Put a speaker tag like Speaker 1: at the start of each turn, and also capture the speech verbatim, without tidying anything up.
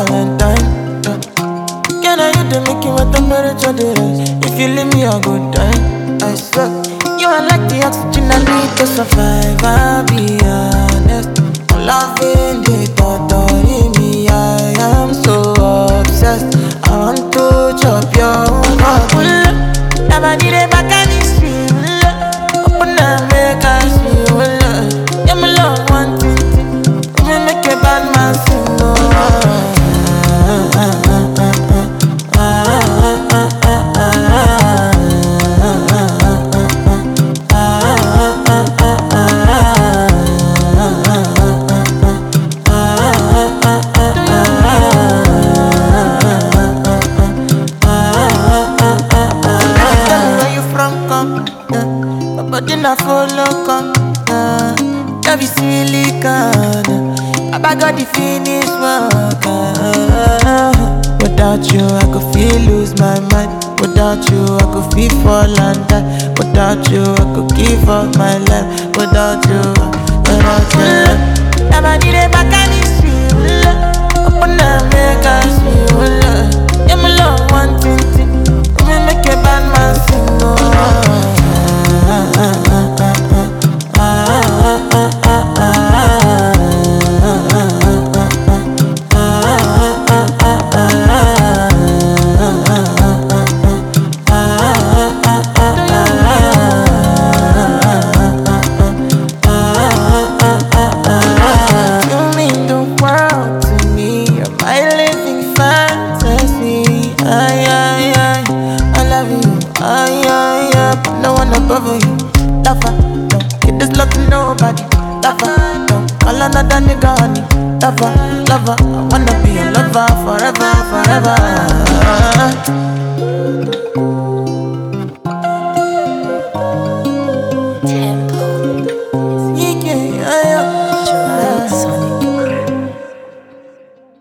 Speaker 1: Valentine. Yeah. Can I you to make you my temperature rise? If you leave me, I go die. I swear. You are like the oxygen I need to survive. I'll be honest. I'm loving the thought of me. I am so obsessed. I want to chop your heart. Never did it back and it's real. Open up, make us feel. Yeah, my love one thing. Me make a bad man sing. No. But then I follow come, uh, that be silicone. I got the finish work. Uh, without you, I could feel lose my mind. Without you, I could feel fall and die. Without you, I could give up my life. Without you, without you, never did it back and it's real. Open up, make us feel. Yeah, my love one thing, me make a bad man sing. No. Above you, lover, don't get this love to nobody. Lover, don't call another nigga honey. Lover, lover, I wanna be a lover forever, forever.